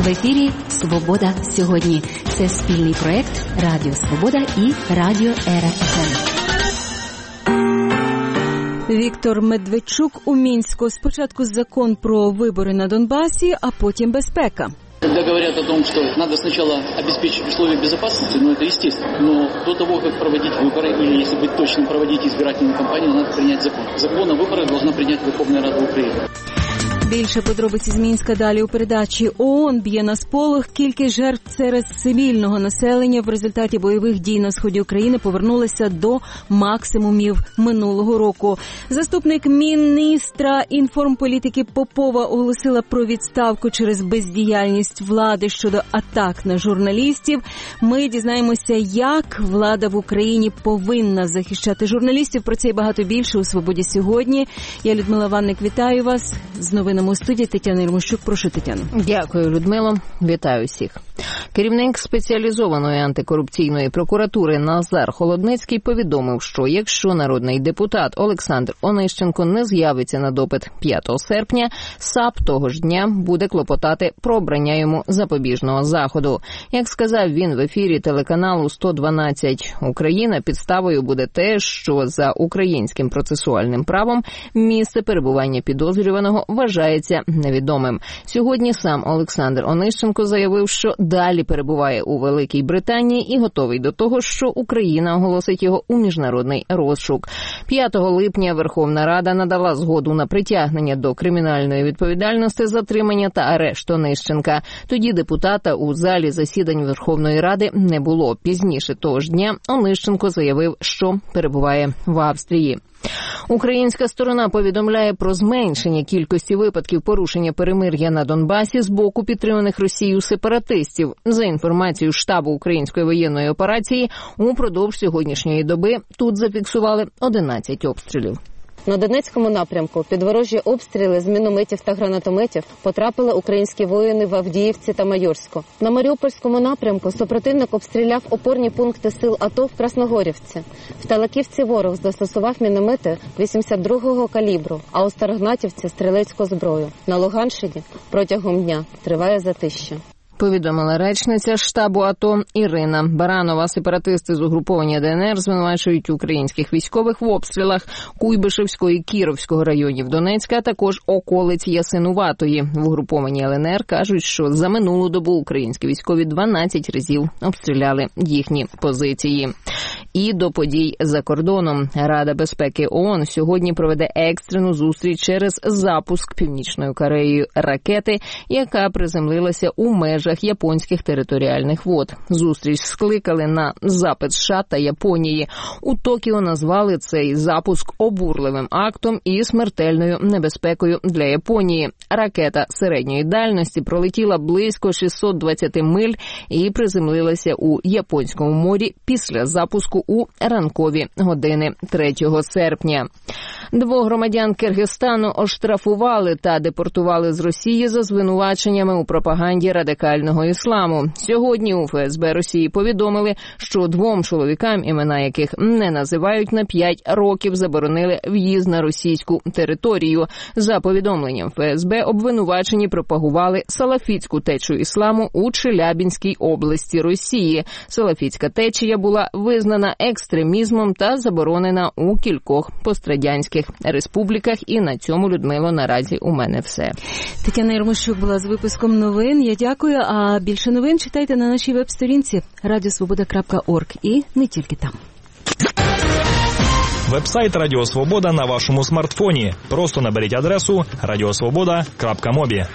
В ефірі «Свобода сьогодні». Це спільний проєкт Радіо Свобода і Радіо Ера ФМ. Віктор Медведчук у Мінську. Спочатку закон про вибори на Донбасі, а потім безпека. Когда говорят о том, что надо сначала обеспечить условия безопасности, это естественно. Но до того, как проводить выборы, или, если быть точным, проводить избирательную кампанию, надо принять закон. Закон о выборах должна принять Верховная Рада Украины. Більше подробиць з Мінська далі у передачі. ООН б'є на сполох. Кількість жертв серед цивільного населення в результаті бойових дій на сході України повернулася до максимумів минулого року. Заступник міністра інформполітики Попова оголосила про відставку через бездіяльність влади щодо атак на журналістів. Ми дізнаємося, як влада в Україні повинна захищати журналістів. Про це і багато більше у «Свободі сьогодні». Я, Людмила Ванник, вітаю вас. З новинами у студії Тетяна Єрмощук. Прошу, Тетяно. Дякую, Людмило. Вітаю всіх. Керівник спеціалізованої антикорупційної прокуратури Назар Холодницький повідомив, що якщо народний депутат Олександр Онищенко не з'явиться на допит 5 серпня, САП того ж дня буде клопотати про обрання йому запобіжного заходу. Як сказав він в ефірі телеканалу 112 Україна, підставою буде те, що за українським процесуальним правом місце перебування підозрюваного вважається невідомим. Сьогодні сам Олександр Онищенко заявив, що далі перебуває у Великій Британії і готовий до того, що Україна оголосить його у міжнародний розшук. 5 липня Верховна Рада надала згоду на притягнення до кримінальної відповідальності, затримання та арешт Онищенка. Тоді депутата у залі засідань Верховної Ради не було. Пізніше того ж дня Онищенко заявив, що перебуває в Австрії. Українська сторона повідомляє про зменшення кількості випадків порушення перемир'я на Донбасі з боку підтриманих Росією сепаратистів. За інформацією штабу української воєнної операції, упродовж сьогоднішньої доби тут зафіксували 11 обстрілів. На Донецькому напрямку під ворожі обстріли з мінометів та гранатометів потрапили українські воїни в Авдіївці та Майорську. На Маріупольському напрямку супротивник обстріляв опорні пункти сил АТО в Красногорівці. В Талаківці ворог застосував міномети 82-го калібру, а у Старогнатівці – стрілецьку зброю. На Луганщині протягом дня триває затища. Повідомила речниця штабу АТО Ірина Баранова. Сепаратисти з угруповання ДНР звинувачують українських військових в обстрілах Куйбишевського і Кіровського районів Донецька, а також околиць Ясинуватої. В угрупованні ЛНР кажуть, що за минулу добу українські військові 12 разів обстріляли їхні позиції. І до подій за кордоном. Рада безпеки ООН сьогодні проведе екстрену зустріч через запуск Північною Кореєю ракети, яка приземлилася у межах японських територіальних вод. Зустріч скликали на запит США та Японії. У Токіо назвали цей запуск обурливим актом і смертельною небезпекою для Японії. Ракета середньої дальності пролетіла близько 620 миль і приземлилася у Японському морі після запуску у ранкові години 3 серпня. 2 громадян Киргизстану оштрафували та депортували з Росії за звинуваченнями у пропаганді радикального ісламу. Сьогодні у ФСБ Росії повідомили, що 2 чоловікам, імена яких не називають, на 5 років заборонили в'їзд на російську територію. За повідомленням ФСБ, обвинувачені пропагували салафітську течію ісламу у Челябінській області Росії. Салафітська течія була визнана екстремізмом та заборонена у кількох пострадянських республіках. І на цьому, Людмило, наразі у мене все. Тетяна Єрмощук була з випуском новин. Я дякую. А більше новин читайте на нашій веб-сторінці radiosvoboda.org і не тільки там. Веб-сайт Радіо Свобода на вашому смартфоні. Просто наберіть адресу radiosvoboda.mobi.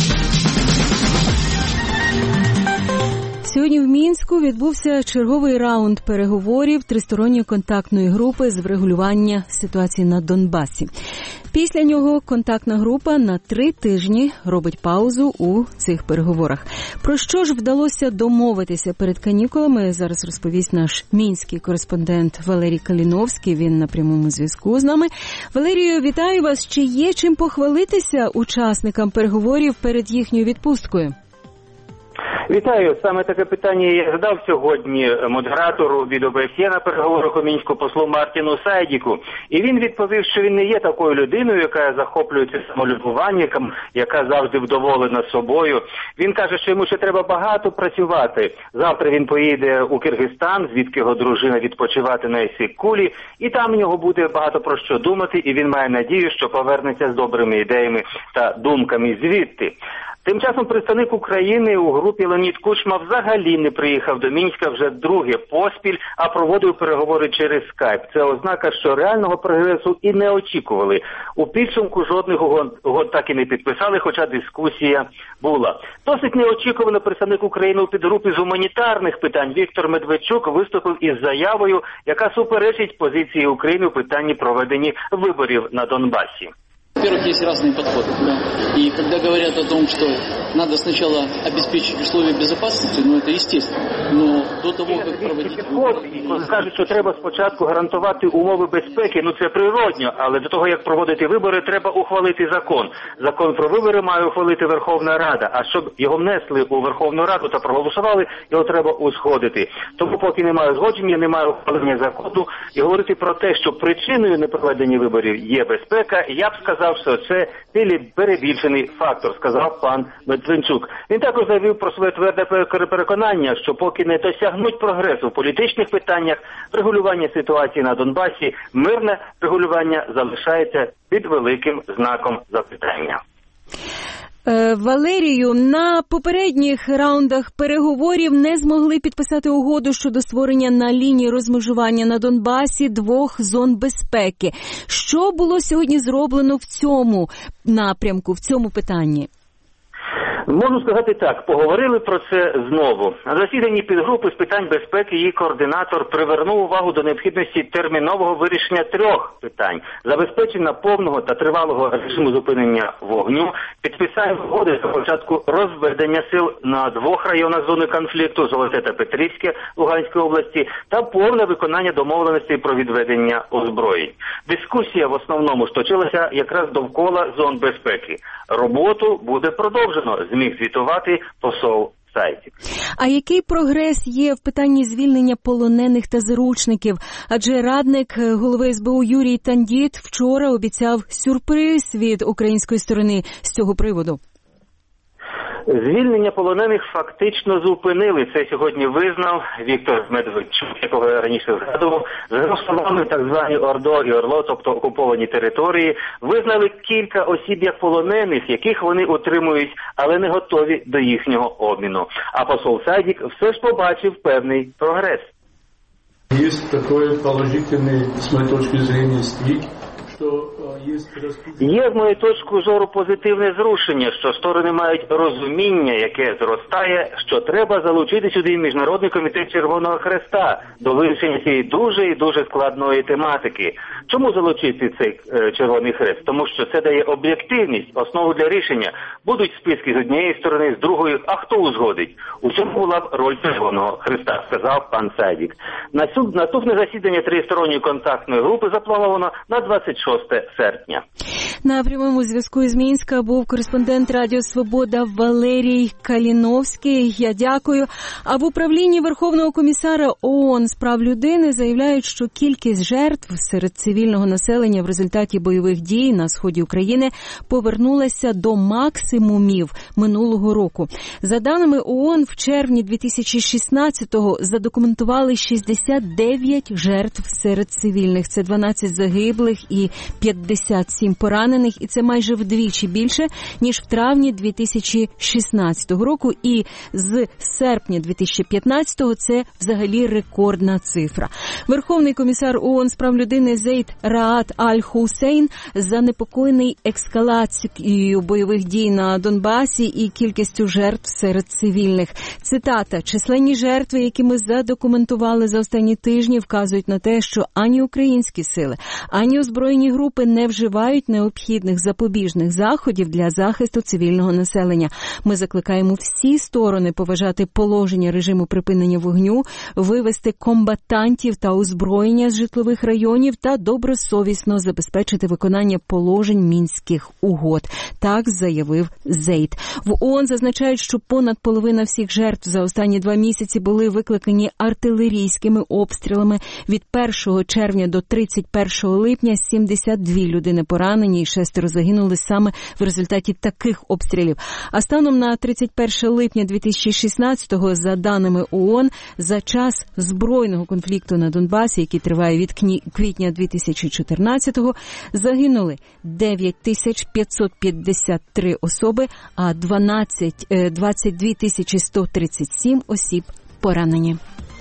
Сьогодні в Мінську відбувся черговий раунд переговорів тристоронньої контактної групи з врегулювання ситуації на Донбасі. Після нього контактна група на 3 тижні робить паузу у цих переговорах. Про що ж вдалося домовитися перед канікулами, зараз розповість наш мінський кореспондент Валерій Каліновський. Він на прямому зв'язку з нами. Валерію, вітаю вас. Чи є чим похвалитися учасникам переговорів перед їхньою відпусткою? Вітаю. Саме таке питання я задав сьогодні модератору від ОБСЄ на переговорах у Мінську послу Мартіну Сайдіку. І він відповів, що він не є такою людиною, яка захоплюється самолюбуванням, яка завжди вдоволена собою. Він каже, що йому ще треба багато працювати. Завтра він поїде у Киргизстан, звідки його дружина відпочивати на Ісік-Кулі, і там у нього буде багато про що думати, і він має надію, що повернеться з добрими ідеями та думками звідти. Тим часом представник України у групі Леонід Кучма взагалі не приїхав до Мінська вже друге поспіль, а проводив переговори через скайп. Це ознака, що реального прогресу і не очікували. У підсумку жодних угод так і не підписали, хоча дискусія була. Досить неочікувано представник України у підгрупі з гуманітарних питань Віктор Медведчук виступив із заявою, яка суперечить позиції України у питанні проведення виборів на Донбасі. Во-первых, есть разные подходы. Да? И когда говорят о том, что надо сначала обеспечить условия безопасности, это естественно. Но до того, как проводить вибори... Кажуть, що треба спочатку гарантувати умови безпеки, це природньо, але до того, як проводити вибори, треба ухвалити закон. Закон про вибори має ухвалити Верховна Рада, а щоб його внесли у Верховну Раду та проголосували, його треба узгодити. Тому поки немає узгодження, немає ухвалення закону, і говорити про те, що причиною непроведення виборів є безпека, я б сказав, що це перебільшений фактор, сказав пан Медведчук. Він також заявив про своє тверде переконання, що поки не досягнуть прогресу в політичних питаннях, регулювання ситуації на Донбасі, мирне регулювання залишається під великим знаком запитання. Валерію, на попередніх раундах переговорів не змогли підписати угоду щодо створення на лінії розмежування на Донбасі 2 зон безпеки. Що було сьогодні зроблено в цьому напрямку, в цьому питанні? Можу сказати так, поговорили про це знову. На засіданні підгрупи з питань безпеки її координатор привернув увагу до необхідності термінового вирішення 3 питань. Забезпечення повного та тривалого режиму зупинення вогню, підписання угоди за початку розведення сил на 2 районах зони конфлікту Золоте та Петрівське Луганської області та повне виконання домовленостей про відведення озброєнь. Дискусія в основному точилася якраз довкола зон безпеки. Роботу буде продовжено, зміг звітувати посол Сайдік. А який прогрес є в питанні звільнення полонених та заручників? Адже радник голови СБУ Юрій Тандіт вчора обіцяв сюрприз від української сторони з цього приводу. Звільнення полонених фактично зупинили. Це сьогодні визнав Віктор Медведчук, якого я раніше згадував. За його словами, так звані ОРДО і ОРЛО, тобто окуповані території, визнали кілька осіб як полонених, яких вони утримують, але не готові до їхнього обміну. А посол Сайдік все ж побачив певний прогрес. Є такий положительний, з моєї точки зору, сдвиг. Є, з моєї точки зору, позитивне зрушення, що сторони мають розуміння, яке зростає, що треба залучити сюди Міжнародний комітет Червоного Хреста до вирішення цієї дуже і дуже складної тематики. Чому залучити цей Червоний Хрест? Тому що це дає об'єктивність, основу для рішення. Будуть списки з однієї сторони, з другої, а хто узгодить? У цьому була б роль Червоного Хреста, сказав пан Сайдік. Наступне засідання тристоронньої контактної групи заплановано на 26 серпня. На прямому зв'язку із Мінська був кореспондент Радіо Свобода Валерій Каліновський. Я дякую. А в управлінні Верховного комісара ООН з прав людини заявляють, що кількість жертв серед цивільного населення в результаті бойових дій на сході України повернулася до максимумів минулого року. За даними ООН, в червні 2016-го задокументували 69 жертв серед цивільних. Це 12 загиблих і 57 поранених, і це майже вдвічі більше, ніж в травні 2016 року, і з серпня 2015-го це взагалі рекордна цифра. Верховний комісар ООН з прав людини Зейд Раат Аль-Хусейн занепокоєний ескалацією бойових дій на Донбасі і кількістю жертв серед цивільних. Цитата: «Численні жертви, які ми задокументували за останні тижні, вказують на те, що ані українські сили, ані озброєні групи не вживають необхідних запобіжних заходів для захисту цивільного населення. Ми закликаємо всі сторони поважати положення режиму припинення вогню, вивести комбатантів та озброєння з житлових районів та добросовісно забезпечити виконання положень Мінських угод», – так заявив Зейд. В ООН зазначають, що понад половина всіх жертв за останні 2 місяці були викликані артилерійськими обстрілами. Від 1 червня до 31 липня 72 людини поранені і 6 загинули саме в результаті таких обстрілів. А станом на 31 липня 2016-го, за даними ООН, за час збройного конфлікту на Донбасі, який триває від квітня 2014-го, загинули 9553 особи, а 22 137 осіб поранені.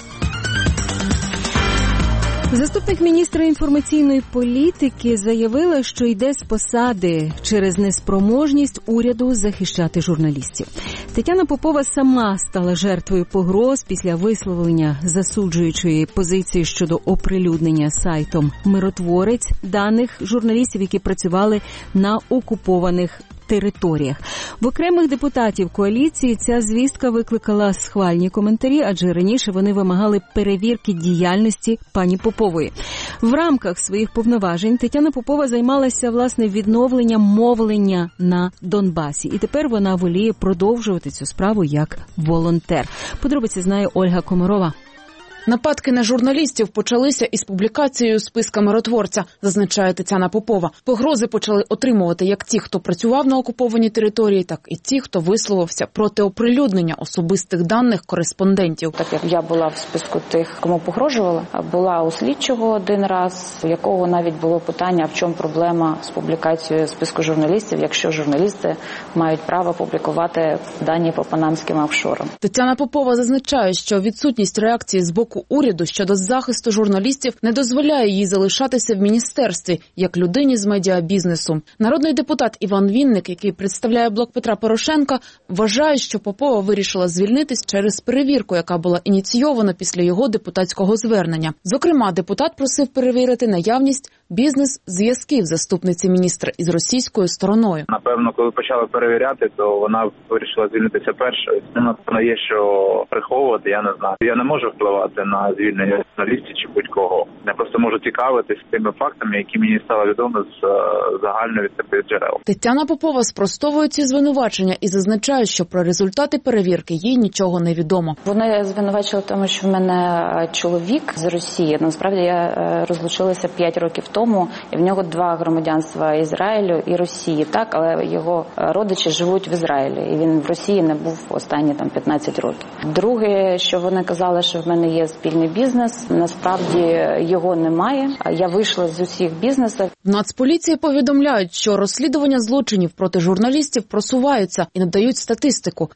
Заступник міністра інформаційної політики заявила, що йде з посади через неспроможність уряду захищати журналістів. Тетяна Попова сама стала жертвою погроз після висловлення засуджуючої позиції щодо оприлюднення сайтом «Миротворець» даних журналістів, які працювали на окупованих територіях. В окремих депутатів коаліції ця звістка викликала схвальні коментарі, адже раніше вони вимагали перевірки діяльності пані Попової. В рамках своїх повноважень Тетяна Попова займалася, власне, відновленням мовлення на Донбасі. І тепер вона воліє продовжувати цю справу як волонтер. Подробиці знає Ольга Комарова. Нападки на журналістів почалися із публікацією списка миротворця, зазначає Тетяна Попова. Погрози почали отримувати як ті, хто працював на окупованій території, так і ті, хто висловився проти оприлюднення особистих даних кореспондентів. Так як я була в списку тих, кому погрожували, була у слідчого один раз, у якого навіть було питання, в чому проблема з публікацією списку журналістів, якщо журналісти мають право публікувати дані по панамським офшорам. Тетяна Попова зазначає, що відсутність реакції з боку уряду щодо захисту журналістів не дозволяє їй залишатися в міністерстві, як людині з медіабізнесу. Народний депутат Іван Вінник, який представляє блок Петра Порошенка, вважає, що Попова вирішила звільнитись через перевірку, яка була ініційована після його депутатського звернення. Зокрема, депутат просив перевірити наявність бізнес-зв'язків заступниці міністра із російською стороною. Напевно, коли почали перевіряти, то вона вирішила звільнитися першою. Напевно, є що приховувати, я не знаю. Я не можу впливати на звільнення журналістів чи будь-кого. Я просто можу цікавитись тими фактами, які мені стали відомі з загальної відкритих джерел. Тетяна Попова спростовує ці звинувачення і зазначає, що про результати перевірки їй нічого не відомо. Вони звинувачили в тому, що в мене чоловік з Росії. Насправді я розлучилася 5 років тому, і в нього 2 громадянства – Ізраїлю і Росії. Так, але його родичі живуть в Ізраїлі, і він в Росії не був останні 15 років. Друге, що вони казали, що в мене є спільний бізнес, насправді його немає. Я вийшла з усіх бізнесів. В Нацполіції повідомляють, що розслідування злочинів проти журналістів просуваються і надають статистику.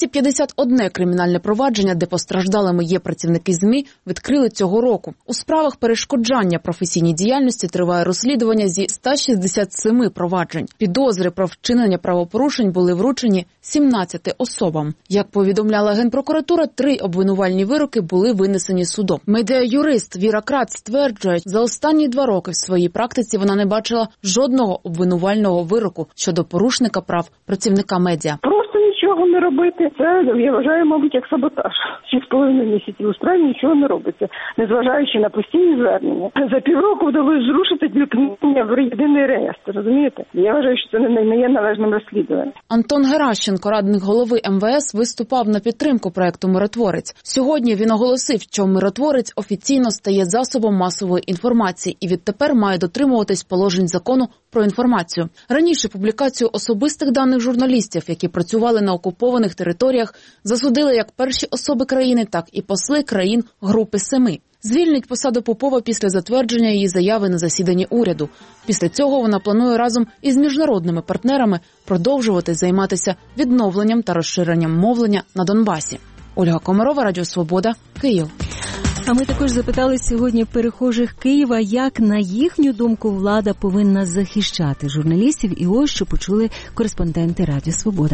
251 кримінальне провадження, де постраждалими є працівники ЗМІ, відкрили цього року. У справах перешкоджання професійній діяльності триває розслідування зі 167 проваджень. Підозри про вчинення правопорушень були вручені 17 особам. Як повідомляла Генпрокуратура, 3 обвинувальні вироки були винесені судом. Медіа-юрист Віра Крац стверджує, за останні 2 роки в своїй практиці вона не бачила жодного обвинувального вироку щодо порушника прав працівника медіа. Просто нічого не робити. Це, я вважаю, мабуть, як саботаж. 6,5 місяців у справі нічого не робиться, незважаючи на постійні звернення. За півроку вдалося зрушити вікнення в єдиний реєстр, розумієте? Я вважаю, що це не є належним розслідуванням. Антон Геращенко, радник голови МВС, виступав на підтримку проекту «Миротворець». Сьогодні він оголосив, що «Миротворець» офіційно стає засобом масової інформації і відтепер має дотримуватись положень закону про інформацію. Раніше публікацію особистих даних журналістів, які працювали на окупованих територіях, засудили як перші особи країни, так і посли країн Групи 7. Звільнить посаду Попова після затвердження її заяви на засіданні уряду. Після цього вона планує разом із міжнародними партнерами продовжувати займатися відновленням та розширенням мовлення на Донбасі. Ольга Комарова, Радіо Свобода, Київ. А ми також запитали сьогодні перехожих Києва, як, на їхню думку, влада повинна захищати журналістів. І ось що почули кореспонденти Радіо Свобода.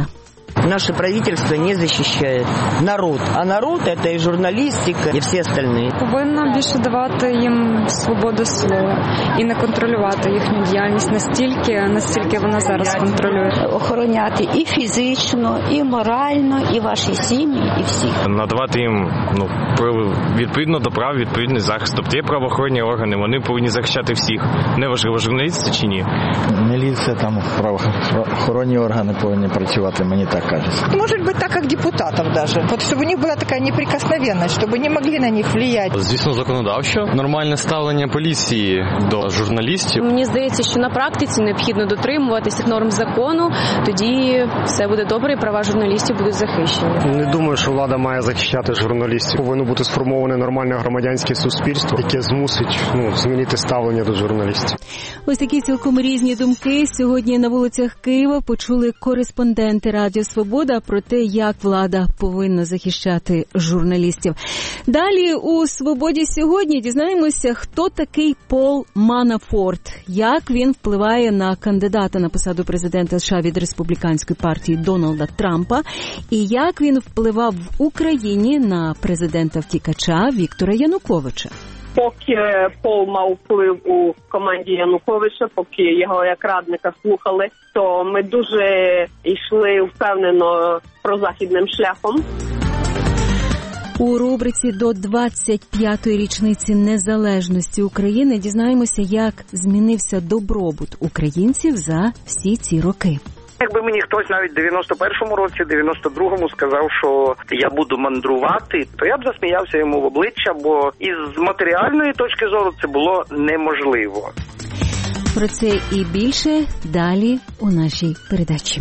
Наше правительство не защищает народ, а народ – это и журналистика, и всі остальные. Повинна більше давати їм свободу слова і не контролювати їхню діяльність настільки вона зараз контролює. Охороняти і фізично, і морально, і ваші сім'ї, і всіх. Надавати їм відповідно до прав, відповідний захист. Тобто є правоохоронні органи, вони повинні захищати всіх. Неважливо, журналісти чи ні. Міліція, там правоохоронні органи повинні працювати, мені так кажуть. Может быть, так, как депутатов даже. Вот чтобы у них была такая неприкосновенность, чтобы не могли на них влиять. Звісно, законодавчо. Нормальне ставлення поліції до журналістів. Мені здається, що на практиці необхідно дотримуватися норм закону, тоді все буде добре і права журналістів будуть захищені. Не думаю, що влада має захищати журналістів. Повинно бути сформоване нормальне громадянське суспільство, яке змусить змінити ставлення до журналістів. Ось такі цілком різні думки сьогодні на вулицях Києва почули кореспонденти Радіо Свобода про те, як влада повинна захищати журналістів. Далі у «Свободі сьогодні» дізнаємося, хто такий Пол Манафорт, як він впливає на кандидата на посаду президента США від республіканської партії Дональда Трампа, і як він впливав в Україні на президента-втікача Віктора Януковича. Поки Пол мав вплив у команді Януковича, поки його як радника слухали, то ми дуже йшли впевнено прозахідним шляхом. У рубриці «До 25-ї річниці незалежності України» дізнаємося, як змінився добробут українців за всі ці роки. Якби мені хтось навіть в 91-му році, 92-му сказав, що я буду мандрувати, то я б засміявся йому в обличчя, бо із матеріальної точки зору це було неможливо. Про це і більше далі у нашій передачі.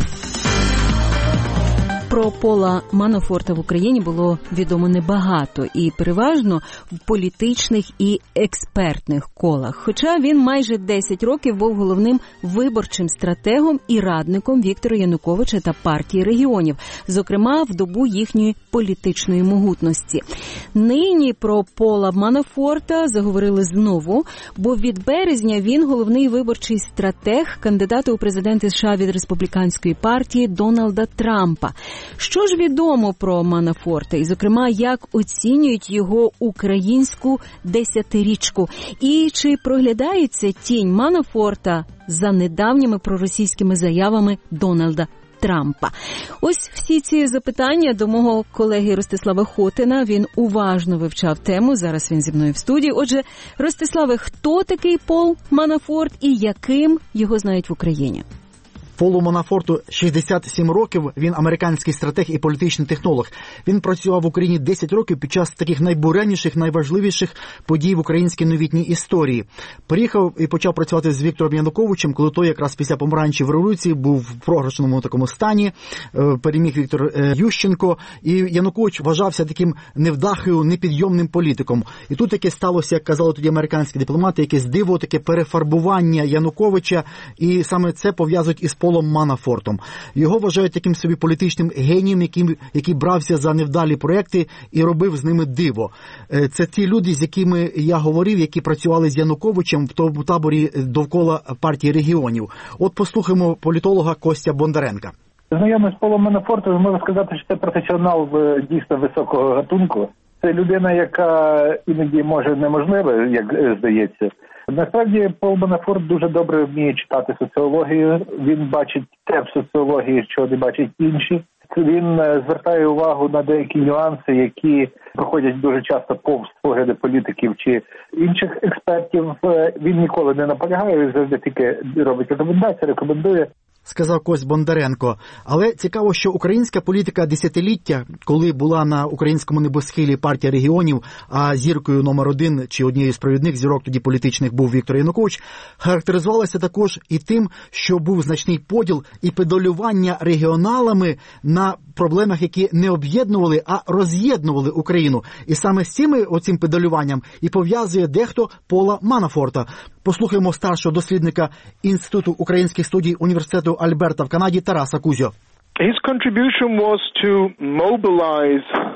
Про Пола Манафорта в Україні було відомо небагато і переважно в політичних і експертних колах. Хоча він майже 10 років був головним виборчим стратегом і радником Віктора Януковича та партії регіонів, зокрема в добу їхньої політичної могутності. Нині про Пола Манафорта заговорили знову, бо від березня він головний виборчий стратег кандидата у президенти США від республіканської партії Дональда Трампа. Що ж відомо про Манафорта і, зокрема, як оцінюють його українську десятирічку? І чи проглядається тінь Манафорта за недавніми проросійськими заявами Дональда Трампа? Ось всі ці запитання до мого колеги Ростислава Хотина. Він уважно вивчав тему, зараз він зі мною в студії. Отже, Ростиславе, хто такий Пол Манафорт і яким його знають в Україні? Полу Манафорту 67 років, він американський стратег і політичний технолог. Він працював в Україні 10 років під час таких найбуренніших, найважливіших подій в українській новітній історії. Приїхав і почав працювати з Віктором Януковичем, коли той якраз після помаранчевої революції був в програшному такому стані, переміг Віктор Ющенко, і Янукович вважався таким невдахою, непідйомним політиком. І тут таке сталося, як казали тоді американські дипломати, якесь диво, таке перефарбування Януковича, і саме це пов'язують із Полом Манафортом. Його вважають таким собі політичним генієм, який брався за невдалі проекти і робив з ними диво. Це ті люди, з якими я говорив, які працювали з Януковичем в тому таборі довкола партії регіонів. От послухаємо політолога Костя Бондаренка. Знайомий з Полом Манафортом, можу сказати, що це професіонал дійсно високого гатунку. Це людина, яка іноді може неможливе, як здається. Насправді, Пол Манафорт дуже добре вміє читати соціологію. Він бачить те в соціології, що не бачать інші. Він звертає увагу на деякі нюанси, які проходять дуже часто повз погляди політиків чи інших експертів. Він ніколи не наполягає, він завжди тільки робить рекомендації, рекомендує. Сказав Кость Бондаренко. Але цікаво, що українська політика десятиліття, коли була на українському небосхилі партія регіонів, а зіркою номер 1 чи однією з провідних зірок тоді політичних був Віктор Янукович, характеризувалася також і тим, що був значний поділ і педалювання регіоналами на проблемах, які не об'єднували, а роз'єднували Україну. І саме з цим педалюванням і пов'язує дехто Пола Манафорта. Послухаємо старшого дослідника Інституту українських студій університету Альберта в Канаді Тараса Кузьо. His contribution was to mobilize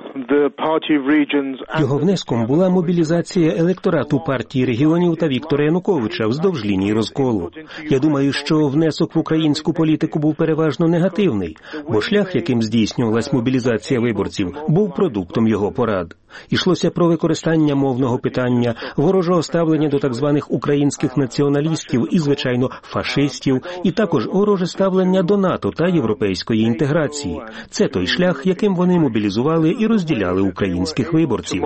Його внеском була мобілізація електорату партії регіонів та Віктора Януковича вздовж лінії розколу. Я думаю, що внесок в українську політику був переважно негативний, бо шлях, яким здійснювалась мобілізація виборців, був продуктом його порад. Ішлося про використання мовного питання, ворожого ставлення до так званих українських націоналістів і, звичайно, фашистів, і також вороже ставлення до НАТО та європейської інтеграції. Це той шлях, яким вони мобілізували і розділяли українських виборців.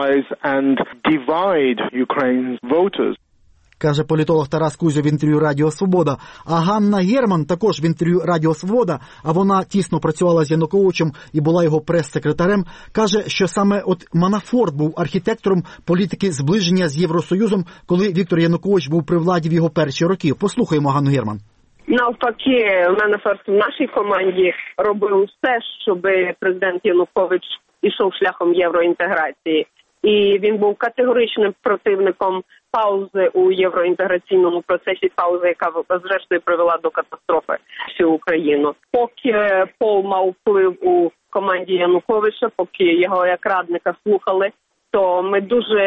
Каже політолог Тарас Кузьо в інтерв'ю Радіо Свобода. А Ганна Герман також в інтерв'ю Радіо Свобода, а вона тісно працювала з Януковичем і була його прес-секретарем, каже, що саме от Манафорт був архітектором політики зближення з Євросоюзом, коли Віктор Янукович був при владі в його перші роки. Послухаємо Ганну Герман. Навпаки, Манафорт в нашій команді робив все, щоб президент Янукович ішов шляхом євроінтеграції. І він був категоричним противником паузи у євроінтеграційному процесі, паузи, яка зрештою привела до катастрофи всю Україну. Поки Пол мав вплив у команді Януковича, поки його як радника слухали, то ми дуже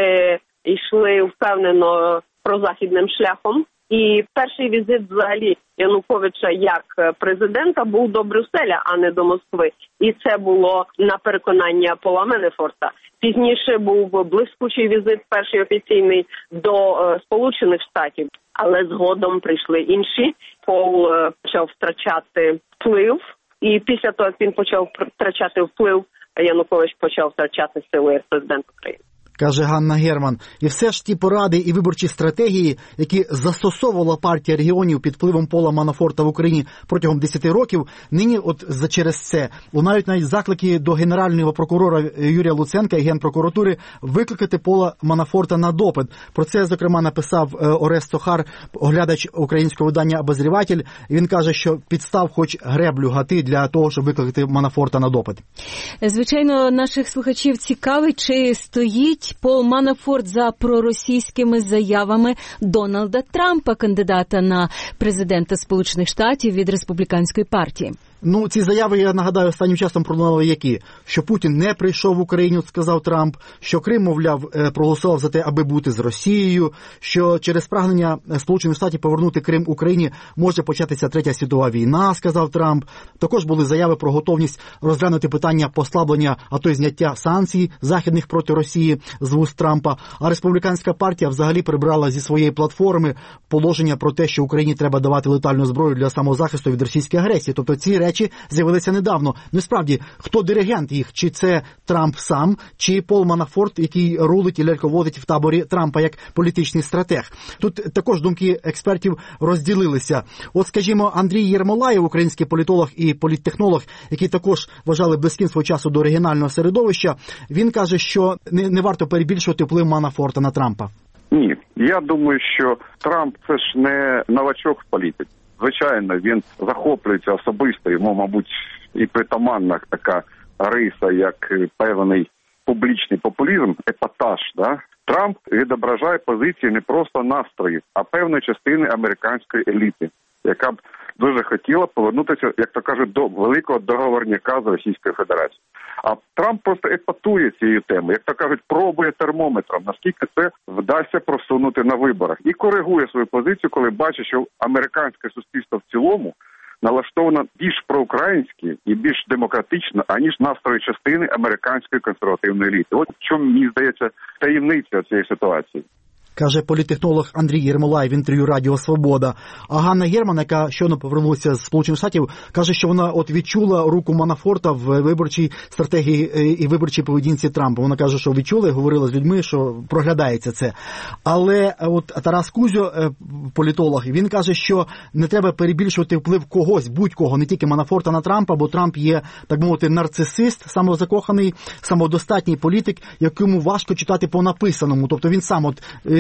йшли впевнено прозахідним шляхом. І перший візит взагалі Януковича як президента був до Брюсселя, а не до Москви. І це було на переконання Пола Манафорта. Пізніше був блискучий візит, перший офіційний, до Сполучених Штатів. Але згодом прийшли інші. Пол почав втрачати вплив. І після того, як він почав втрачати вплив, Янукович почав втрачати сили як президент України. Каже Ганна Герман. І все ж ті поради і виборчі стратегії, які застосовувала партія регіонів під впливом Пола Манафорта в Україні протягом 10 років, нині от через це лунають навіть заклики до генерального прокурора Юрія Луценка і Генпрокуратури викликати Пола Манафорта на допит. Про це, зокрема, написав Орест Сохар, оглядач українського видання «Обозріватель». І він каже, що підстав хоч греблю гати для того, щоб викликати Манафорта на допит. Звичайно, наших слухачів цікавить, чи стоїть Пол Манафорт за проросійськими заявами Дональда Трампа, кандидата на президента Сполучених Штатів від Республіканської партії. Ну, ці заяви, я нагадаю, останнім часом пролунали які? Що Путін не прийшов в Україну, сказав Трамп, що Крим, мовляв, проголосував за те, аби бути з Росією, що через прагнення Сполучених Штатів повернути Крим Україні може початися Третя світова війна, сказав Трамп. Також були заяви про готовність розглянути питання послаблення, а то й зняття санкцій західних проти Росії з вуст Трампа. А Республіканська партія взагалі прибрала зі своєї платформи положення про те, що Україні треба давати летальну зброю для самозахисту від російської агресії. Тобто ці речі з'явилися недавно. Ну, справді, хто диригент їх? Чи це Трамп сам, чи Пол Манафорт, який рулить і ляльководить в таборі Трампа як політичний стратег? Тут також думки експертів розділилися. От, скажімо, Андрій Єрмолаєв, український політолог і політтехнолог, який також вважали близьким свого часу до регіонального середовища, він каже, що не варто перебільшувати вплив Манафорта на Трампа. Ні, я думаю, що Трамп – це ж не новачок в політиці. Звичайно, він захоплюється особисто, йому, мабуть, і притаманна така риса, як певний публічний популізм, епатаж, да? Трамп відображає позиції не просто настроїв, а певної частини американської еліти, яка б дуже хотіла повернутися, як то кажуть, до великого договорняка з Російською Федерацією. А Трамп просто епатує цією темою, як то кажуть, пробує термометром, наскільки це вдасться просунути на виборах. І коригує свою позицію, коли бачить, що американське суспільство в цілому налаштовано більш проукраїнськи і більш демократично, аніж настрої частини американської консервативної еліти. От в чому, мені здається, таємниця цієї ситуації. Каже політтехнолог Андрій Єрмолаєв в інтерв'ю Радіо Свобода. А Ганна Герман, яка щойно повернулася з Сполучених Штатів, каже, що вона от відчула руку Манафорта в виборчій стратегії і виборчій поведінці Трампа. Вона каже, що відчула і говорила з людьми, що проглядається це. Але от Тарас Кузьо, політолог, він каже, що не треба перебільшувати вплив когось, будь-кого, не тільки Манафорта на Трампа, бо Трамп є, так мовити, нарцисист, самозакоханий, самодостатній політик, якому важко читати по написаному. Тобто він сам от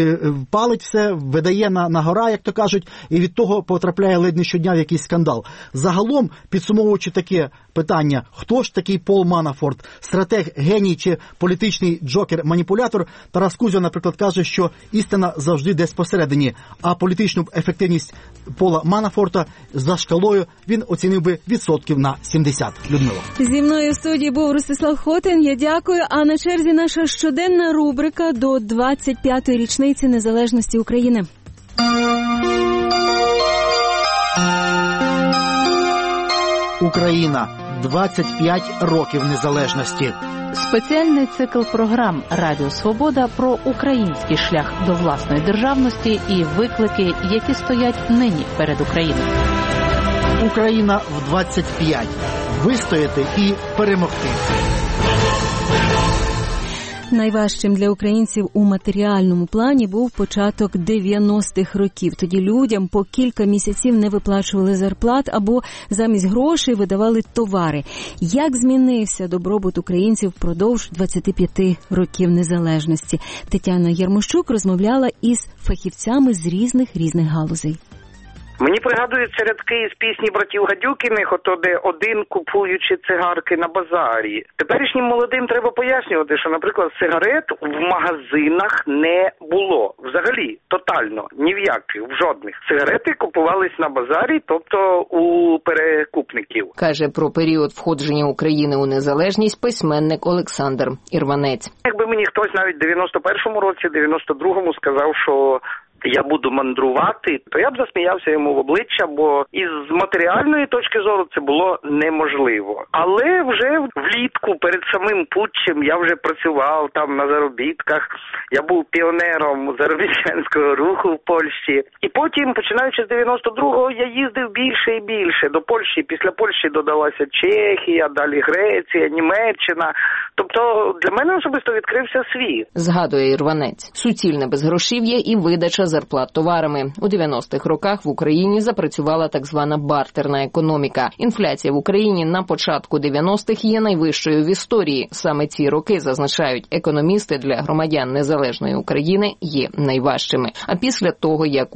палить все, видає на гора, як то кажуть, і від того потрапляє ледь не щодня в якийсь скандал. Загалом, підсумовуючи таке питання, хто ж такий Пол Манафорт, стратег, геній чи політичний джокер-маніпулятор, Тарас Кузя, наприклад, каже, що істина завжди десь посередині, а політичну ефективність Пола Манафорта за шкалою він оцінив би відсотків на 70. Людмила. Зі мною в студії був Ростислав Хотин, я дякую, а на черзі наша щоденна рубрика до 25-ї річниці незалежності України. Україна. 25 років незалежності. Спеціальний цикл програм «Радіо Свобода» про український шлях до власної державності і виклики, які стоять нині перед Україною. Україна в 25. Вистояти і перемогти. Найважчим для українців у матеріальному плані був початок 90-х років. Тоді людям по кілька місяців не виплачували зарплат або замість грошей видавали товари. Як змінився добробут українців впродовж 25 років незалежності? Тетяна Ярмощук розмовляла із фахівцями з різних галузей. Мені пригадуються рядки із пісні братів Гадюкіних, ото де один купуючи цигарки на базарі. Теперішнім молодим треба пояснювати, що, наприклад, сигарет в магазинах не було. Взагалі, тотально, ні в яких, в жодних. Сигарети купувались на базарі, тобто у перекупників. Каже про період входження України у незалежність письменник Олександр Ірванець. Якби мені хтось навіть в 91-му році, 92-му сказав, що я буду мандрувати, то я б засміявся йому в обличчя, бо із матеріальної точки зору це було неможливо. Але вже влітку, перед самим путчем, я вже працював там на заробітках, я був піонером заробітчанського руху в Польщі. І потім, починаючи з 92-го, я їздив більше і більше до Польщі. Після Польщі додалася Чехія, далі Греція, Німеччина. Тобто для мене особисто відкрився світ. Згадує Ірванець. Суцільне безгрошів'я і видача зарплат товарами. У 90-х роках в Україні запрацювала так звана бартерна економіка. Інфляція в Україні на початку 90-х є найвищою в історії. Саме ці роки, зазначають економісти, для громадян незалежної України є найважчими. А після того, як у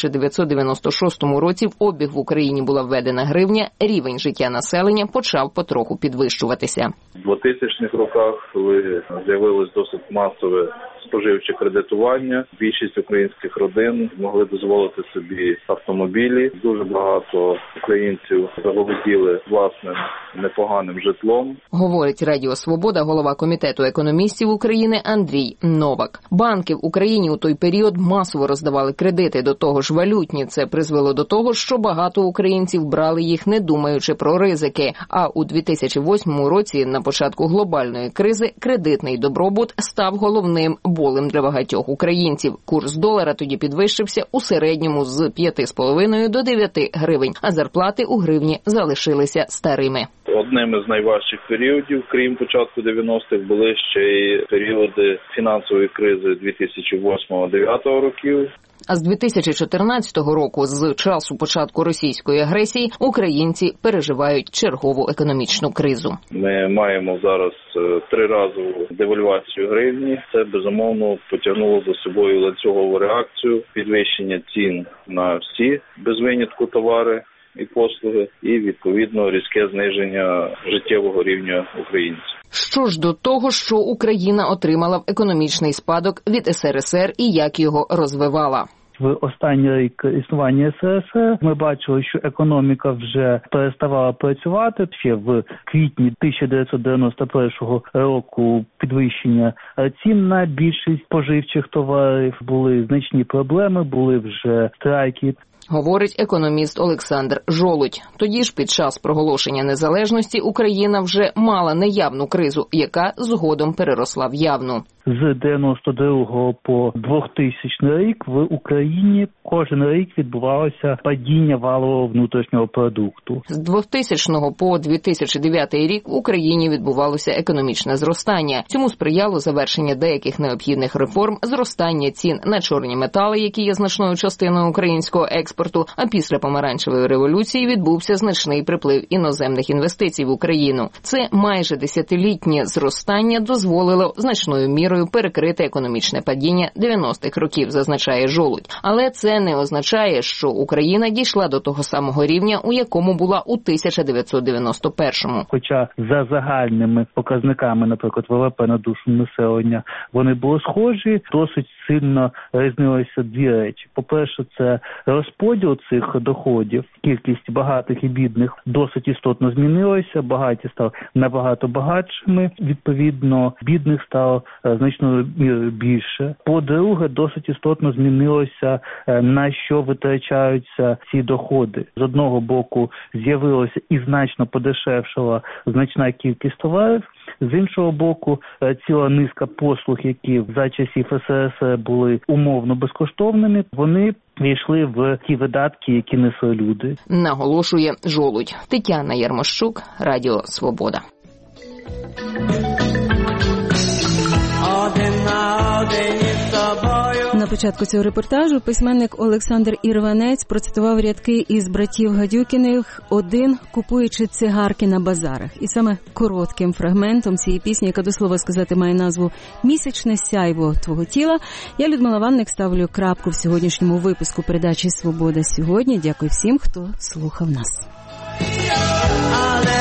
1996 році в обіг в Україні була введена гривня, рівень життя населення почав потроху підвищуватися. У 2000-х роках, коли з'явилось досить масове споживче кредитування, більшість українських родин могли дозволити собі автомобілі. Дуже багато українців заволоділи власним непоганим житлом. Говорить Радіо Свобода голова Комітету економістів України Андрій Новак. Банки в Україні у той період масово роздавали кредити, до того ж валютні. Це призвело до того, що багато українців брали їх, не думаючи про ризики. А у 2008 році, на початку глобальної кризи, кредитний добробут став головним болем для багатьох українців. Курс долара тоді підвищився у середньому з 5,5 до 9 гривень, а зарплати у гривні залишилися старими. Одним із найважчих періодів, крім початку 90-х, були ще й періоди фінансової кризи 2008-2009 років. А з 2014 року, з часу початку російської агресії, українці переживають чергову економічну кризу. Ми маємо зараз триразову девальвацію гривні. Це, безумовно, потягнуло за собою ланцюгову реакцію, підвищення цін на всі, без винятку, товари і послуги, і, відповідно, різке зниження життєвого рівня українців. Що ж до того, що Україна отримала в економічний спадок від СРСР і як його розвивала? В останній рік існування СРСР ми бачили, що економіка вже переставала працювати. Ще в квітні 1991 року підвищення цін на більшість споживчих товарів, були значні проблеми, були вже страйки. Говорить економіст Олександр Жолудь. Тоді ж під час проголошення незалежності Україна вже мала неявну кризу, яка згодом переросла в явну. З 92 по 2000 рік в Україні кожен рік відбувалося падіння валового внутрішнього продукту. З 2000 по 2009 рік в Україні відбувалося економічне зростання. Цьому сприяло завершення деяких необхідних реформ, зростання цін на чорні метали, які є значною частиною українського експорту, а після помаранчевої революції відбувся значний приплив іноземних інвестицій в Україну. Це майже десятилітнє зростання дозволило значною мірою мірою перекрити економічне падіння 90-х років, зазначає Жолудь. Але це не означає, що Україна дійшла до того самого рівня, у якому була у 1991-му. Хоча за загальними показниками, наприклад, ВВП на душу населення, вони були схожі, досить сильно різнилися дві речі. По-перше, це розподіл цих доходів, кількість багатих і бідних досить істотно змінилася, багаті стали набагато багатшими, відповідно, бідних стало значно більше. По-друге, досить істотно змінилося, на що витрачаються ці доходи. З одного боку, з'явилося і значно подешевшала значна кількість товарів, з іншого боку, ціла низка послуг, які за часів СРСР були умовно безкоштовними, вони війшли в ті видатки, які несли люди. Наголошує Жолудь. Тетяна Ярмощук, Радіо Свобода. На початку цього репортажу письменник Олександр Ірванець процитував рядки із братів Гадюкіних «Один, купуючи цигарки на базарах». І саме коротким фрагментом цієї пісні, яка, до слова сказати, має назву «Місячне сяйво твого тіла», я, Людмила Ванник, ставлю крапку в сьогоднішньому випуску передачі «Свобода сьогодні». Дякую всім, хто слухав нас.